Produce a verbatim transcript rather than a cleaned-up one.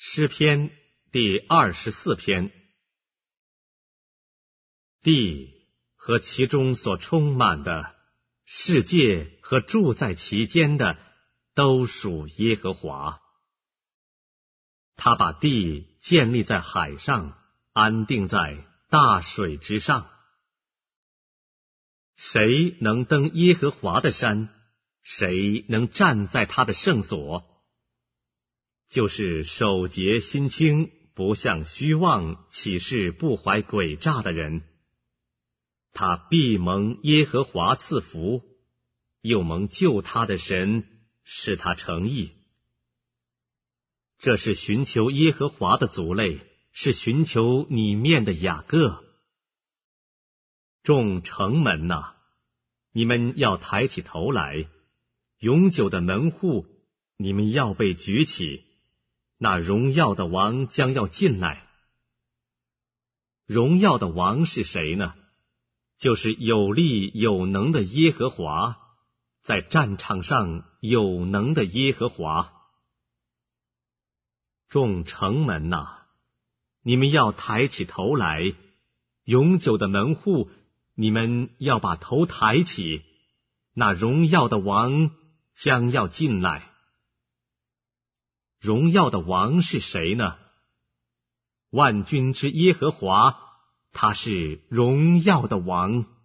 诗篇第二十四篇。地和其中所充满的，世界和住在其间的，都属耶和华。他把地建立在海上，安定在大水之上。谁能登耶和华的山？谁能站在他的圣所？就是手洁心清，不向虚妄起誓不怀诡诈的人。他必蒙耶和华赐福，又蒙救他的神使他成义。这是寻求耶和华的族类，是寻求你面的雅各。众城门哪，你们要抬起头来；永久的门户，你们要被举起。那荣耀的王将要进来。荣耀的王是谁呢？就是有力有能的耶和华，在战场上有能的耶和华。众城门哪，你们要抬起头来；永久的门户，你们要把头抬起。那荣耀的王将要进来。荣耀的王是谁呢？万军之耶和华，他是荣耀的王。